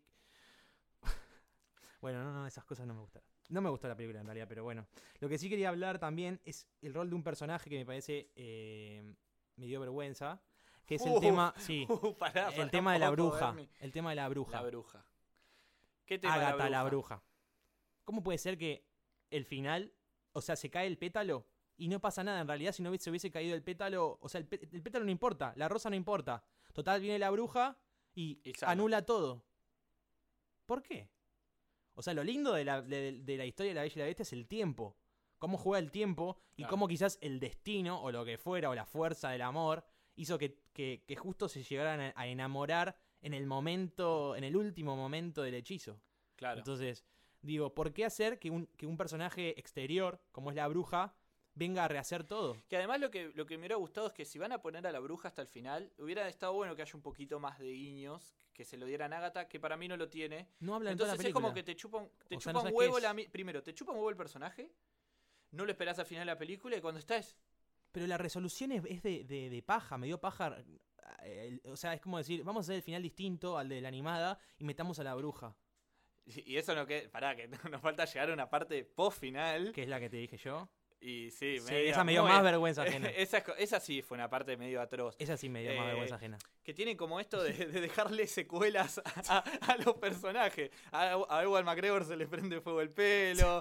Bueno, no, esas cosas no me gustaron. No me gustó la película en realidad, pero bueno. Lo que sí quería hablar también es el rol de un personaje que me parece me dio vergüenza, que es el tema, sí, el tema de la bruja, el tema de la bruja. La bruja. ¿Qué tema Ágata, la bruja? ¿Cómo puede ser que el final, o sea, se cae el pétalo y no pasa nada en realidad si no se hubiese caído el pétalo? O sea, el pétalo no importa, la rosa no importa. Total, viene la bruja y anula todo. ¿Por qué? O sea, lo lindo de la historia de La Bella y la Bestia es el tiempo. Cómo juega el tiempo y cómo quizás el destino o lo que fuera o la fuerza del amor hizo que justo se llegaran a enamorar en el momento, en el último momento del hechizo. Claro. Entonces, digo, ¿por qué hacer que un personaje exterior, como es la bruja, venga a rehacer todo? Que además lo que me hubiera gustado es que si van a poner a la bruja hasta el final, hubiera estado bueno que haya un poquito más de guiños, que se lo dieran a Agatha, que para mí no lo tiene. No habla en toda toda la película. Entonces es como que te chupa un huevo primero, te chupa un huevo el personaje, no lo esperás al final de la película y cuando estás... Pero la resolución es de paja, me dio paja. O sea, es como decir, vamos a hacer el final distinto al de la animada y metamos a la bruja. Y eso no que... Pará, que nos falta llegar a una parte post-final. Que es la que te dije yo. Y sí, esa me dio más vergüenza ajena. Esa sí fue una parte medio atroz. Esa sí me dio más vergüenza ajena. Que tiene como esto de dejarle secuelas a los personajes. A Ewan McGregor se le prende fuego el pelo.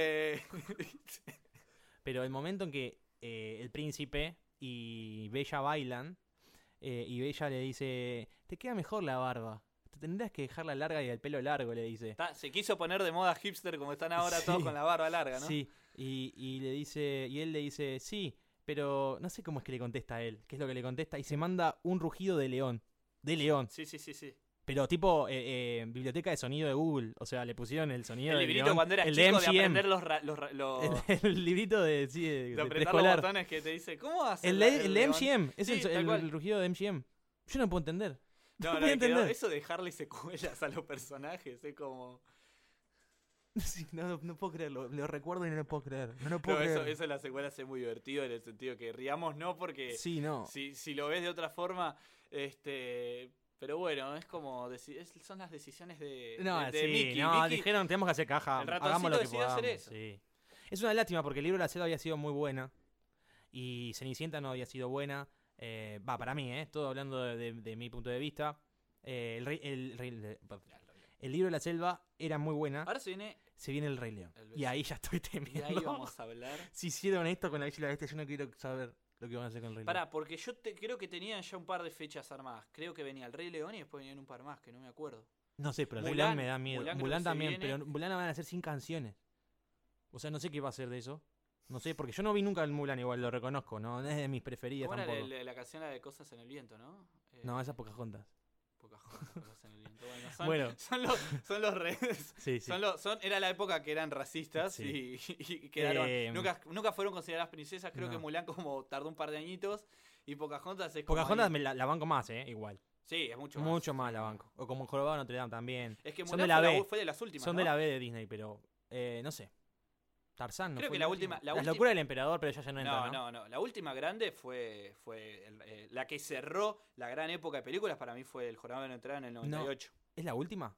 Pero el momento en que el príncipe y Bella bailan, y Bella le dice, te queda mejor la barba. te tendrías que dejar la larga y el pelo largo, le dice. Se quiso poner de moda hipster como están ahora todos con la barba larga, ¿no? Sí, y él le dice, sí, pero no sé cómo es que le contesta a él, qué es lo que le contesta, y se manda un rugido de león. De león. Sí. Pero tipo biblioteca de sonido de Google. O sea, le pusieron el sonido el del librito león, cuando eras el chico de de MGM. aprender El librito de apretar escolar. los botones que te dice, ¿cómo hace El de león? MGM. Es Sí, el rugido de MGM. Yo no puedo entender. No, puedo entender. eso de dejarle secuelas a los personajes es como... Sí, no puedo creerlo. Lo recuerdo y no lo puedo creer. No lo puedo creer. Eso en las secuelas es muy divertido en el sentido que riamos no porque... Sí, no. Si lo ves de otra forma, pero bueno, es como son las decisiones de Mickey. Mickey, dijeron tenemos que hacer caja, el hagamos lo que decidió podamos. hacer eso. Sí. Es una lástima porque el libro de la selva había sido muy buena y Cenicienta no había sido buena. Para mí, todo hablando de mi punto de vista. El libro de la selva era muy buena. Ahora se viene el Rey León. Y ahí ya estoy temiendo. Y ahí vamos a hablar. Si hicieron esto con la Bella y la Bestia, yo no quiero saber lo que van a hacer con el Rey León. Porque yo creo que tenían ya un par de fechas armadas. Creo que venía el Rey León y después venían un par más, que no me acuerdo. No sé, pero el Rey León me da miedo. Mulan también, viene. pero Mulan la van a hacer sin canciones. O sea, no sé qué va a hacer de eso. No sé, porque yo no vi nunca el Mulan, igual lo reconozco, ¿no? Es de mis preferidas ¿Cómo tampoco. era la canción de Cosas en el Viento, no? No, esa es Pocahontas. Cosas en el Viento. Bueno, son los redes. Sí. Era la época que eran racistas y quedaron. Nunca fueron consideradas princesas. Creo que Mulan como tardó un par de añitos. Y Pocahontas es como. Pocahontas la banco más, igual. Sí, es mucho más. Mucho más la banco. O como Jorobado de Notre Dame también. Es que Mulan son de la B. Fue de las últimas. Son de la B de Disney, pero no sé. Tarzán no creo fue que la última. La locura del emperador, pero ya no entra. No. La última grande fue la que cerró la gran época de películas. Para mí fue El Jorobado de Notre Dame en el 98. ¿Es la última?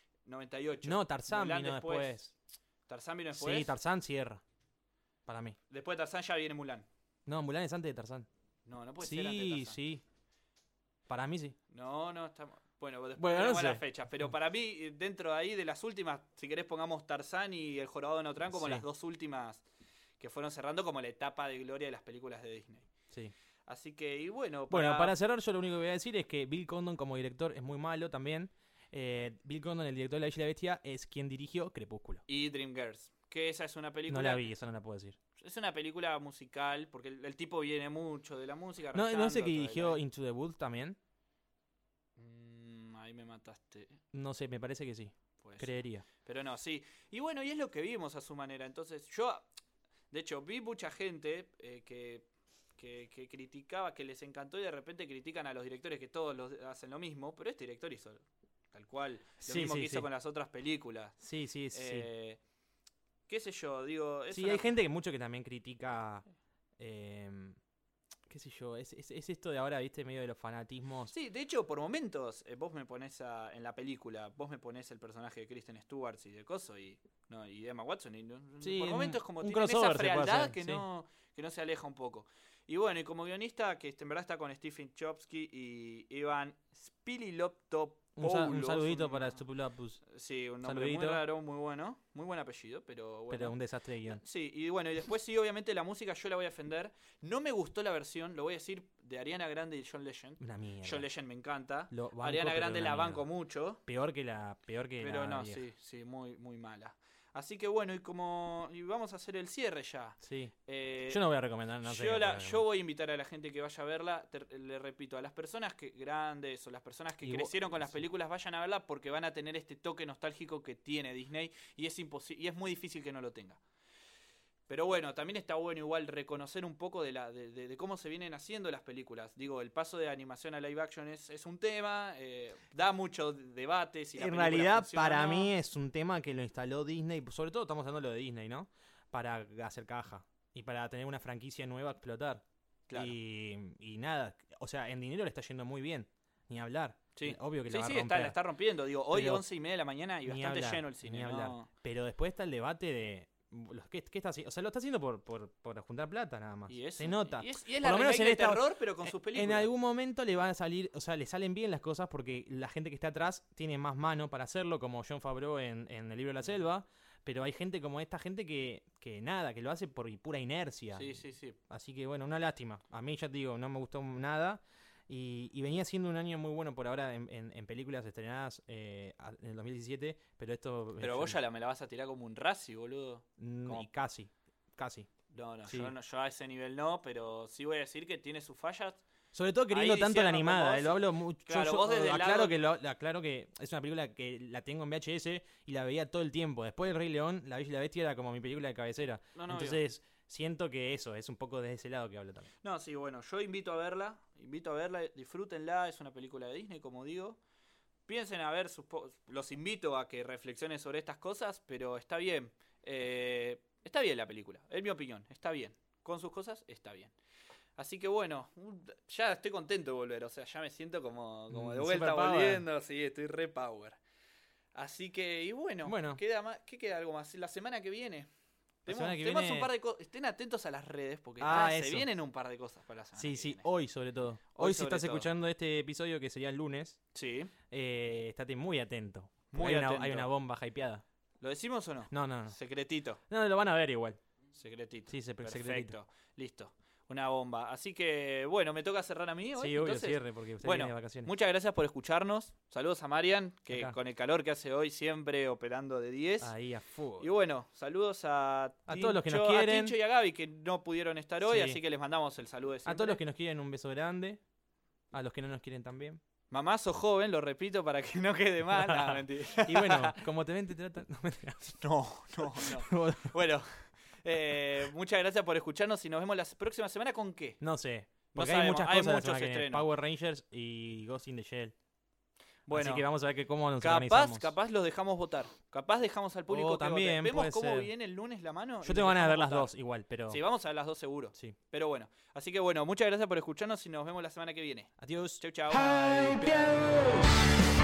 98. No, Tarzán vino después. ¿Tarzán vino después? Sí, Tarzán cierra. Para mí. Después de Tarzán ya viene Mulan. No, Mulan es antes de Tarzán. No puede ser antes de Tarzán. Sí. Para mí sí. No, estamos... Bueno, después no sé las fechas. Pero para mí, dentro de ahí, de las últimas, si querés pongamos Tarzán y El Jorobado de Notre Dame como las dos últimas que fueron cerrando como la etapa de gloria de las películas de Disney. Sí. Así que, y bueno... Para cerrar, yo lo único que voy a decir es que Bill Condon como director es muy malo también. Bill Condon, el director de La Bella y la Bestia, es quien dirigió Crepúsculo. Y Dreamgirls, que esa es una película... No la vi, esa no la puedo decir. Es una película musical, porque el tipo viene mucho de la música. ¿No sé que dirigió Into the Woods también? Ahí me mataste. No sé, me parece que sí. Creería. Pero no, sí. Y bueno, y es lo que vimos a su manera. Entonces, de hecho, vi mucha gente que criticaba, que les encantó y de repente critican a los directores que todos hacen lo mismo, pero este director hizo tal cual lo mismo que hizo con las otras películas. Sí. Qué sé yo, digo... hay gente que también critica... qué sé yo, es esto de ahora, viste, medio de los fanatismos. Sí, de hecho, por momentos, vos me pones en la película, vos me pones el personaje de Kristen Stewart y de Coso y Emma Watson, y por momentos como tienen esa frialdad que no se aleja un poco. Y bueno, y como guionista, que en verdad está con Stephen Chbosky y Ivan Spililopoulos. Un saludito para Stupulopoulos. Sí, un nombre muy raro, muy bueno. Muy buen apellido, pero bueno. Pero un desastre de guión. Sí, y bueno, y después sí, obviamente la música yo la voy a defender. No me gustó la versión, lo voy a decir, de Ariana Grande y John Legend. Una mierda. John Legend me encanta. Banco, Ariana Grande la banco mierda. mucho. Peor que la Pero no, vieja. sí, muy, muy mala. Así que bueno, y vamos a hacer el cierre ya. Sí. Yo no voy a recomendar, no sé. Yo voy a invitar a la gente que vaya a verla. Le repito, a las personas grandes o las personas que crecieron con las películas, vayan a verla porque van a tener este toque nostálgico que tiene Disney y es muy difícil que no lo tenga. Pero bueno, también está bueno igual reconocer un poco de cómo se vienen haciendo las películas. Digo, el paso de animación a live action es un tema, da mucho debate. Si en realidad, para mí es un tema que lo instaló Disney, sobre todo estamos hablando de Disney, ¿no? Para hacer caja y para tener una franquicia nueva a explotar. Claro. Y nada, o sea, en dinero le está yendo muy bien, ni hablar. Sí. Obvio que la va a romper. La está rompiendo. Digo, hoy pero, 11:30 de la mañana y bastante lleno el cine. Ni hablar. ¿No? Pero después está el debate de... ¿Qué está haciendo? O sea, lo está haciendo por juntar plata nada más. Se nota. Y es la remake de terror, pero con sus películas. En algún momento le van a salir, o sea, le salen bien las cosas porque la gente que está atrás tiene más mano para hacerlo, como Jon Favreau en El Libro de la Selva. Pero hay gente como esta gente que nada, que lo hace por pura inercia. Sí. Así que bueno, una lástima. A mí ya te digo, no me gustó nada. Y venía siendo un año muy bueno por ahora en películas estrenadas en el 2017, pero esto... Pero vos ya me la vas a tirar como un Razzie, boludo. Y casi. No, Sí. yo a ese nivel no, pero sí voy a decir que tiene sus fallas. Sobre todo queriendo Ahí tanto la diciendo animada, como lo hablo mucho. Claro, yo vos desde el lado... aclaro que es una película que la tengo en VHS y la veía todo el tiempo. Después del Rey León, La Bella y la Bestia era como mi película de cabecera. Entonces, siento que eso, es un poco de ese lado que hablo también. No, sí, bueno, yo invito a verla, disfrútenla, es una película de Disney, como digo. Piensen a ver, los invito a que reflexionen sobre estas cosas, pero está bien. Está bien la película, en mi opinión, está bien. Con sus cosas, está bien. Así que bueno, ya estoy contento de volver, o sea, ya me siento como de vuelta volviendo, sí, estoy re power. Así que, y bueno. ¿Qué queda algo más? La semana que viene. Tenemos un par de cosas. Estén atentos a las redes porque se vienen un par de cosas para la semana. Sí, hoy sobre todo. Hoy si estás escuchando este episodio que sería el lunes, estate muy atento. Hay una bomba hypeada. ¿Lo decimos o no? No. Secretito. No, lo van a ver igual. Secretito. Sí, perfecto. Secretito. Listo. Una bomba. Así que, bueno, me toca cerrar a mí hoy. Sí, obvio, cierre, porque usted viene de vacaciones. Muchas gracias por escucharnos. Saludos a Marian, que acá, con el calor que hace hoy, siempre operando de 10. Ahí, a full. Y bueno, saludos a todos los que nos quieren. A Tincho y a Gaby, que no pudieron estar hoy, así que les mandamos el saludo de siempre. A todos los que nos quieren, un beso grande. A los que no nos quieren también. Mamá, sos joven, lo repito para que no quede mal. No, mentira. Y bueno, como te ven, te tratan... No. Bueno... muchas gracias por escucharnos y nos vemos la próxima semana ¿con qué? No sé, porque hay muchas cosas la semana que viene. Power Rangers y Ghost in the Shell. Bueno, así que vamos a ver cómo nos organizamos. Capaz los dejamos votar. Capaz dejamos al público que también vote. ¿Vemos cómo viene el lunes la mano? Yo tengo ganas de ver las dos igual, pero... Sí, vamos a ver las dos seguro. Sí. Pero bueno, así que bueno, muchas gracias por escucharnos y nos vemos la semana que viene. Adiós. Chau. Hype you.